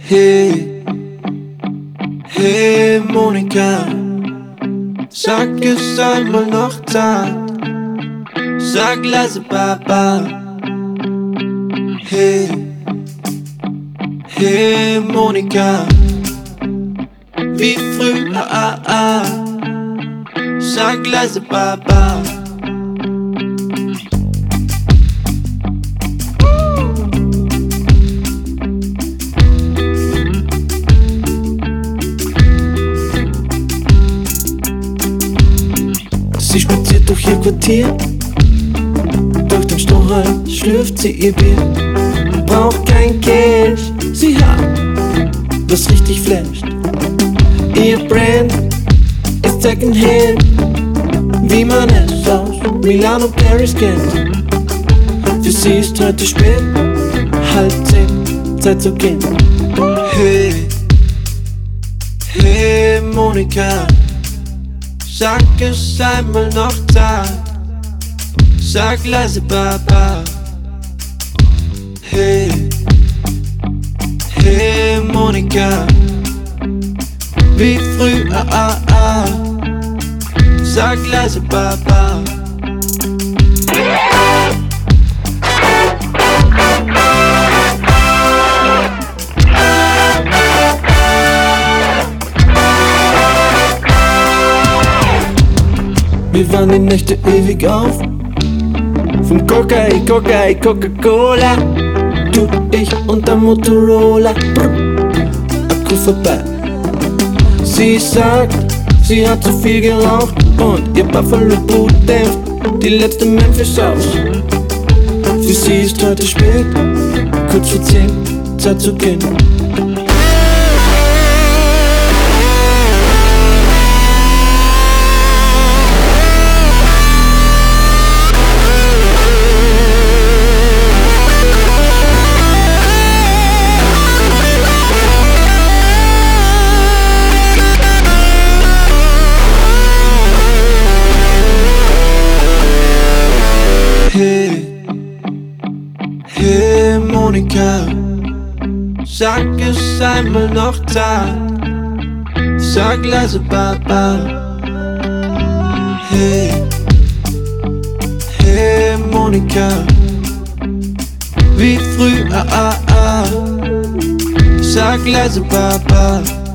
Hey, hey Monika, sag es einmal noch zart, sag leise Baba. Hey, hey Monika, wie früher, sag leise Baba. Sie spaziert durch ihr Quartier, durch den Strohhalm schlürft sie ihr Bier. Braucht kein Cash, sie hat was richtig flasht. Ihr Brand ist Secondhand, wie man es aus Milano Paris kennt. Für sie ist heute spät, 9:30, Zeit zu gehen. Hey, hey Monika, sag es einmal noch zart, sag leise Baba. Hey, hey Monika, wie früher, sag leise Baba. Wir waren die Nächte ewig auf, vom Coca-Cola, du, ich und der Motorola, Akku vorbei. Sie sagt, sie hat zu viel geraucht und ihr Buffalo-Boot dämpft die letzte Memphis aus. Für sie ist heute spät, kurz vor 10, Zeit zu gehen. Hey, hey Monika, sag es einmal noch zart, sag leise Baba. Hey, hey Monika, wie früher, sag leise Baba.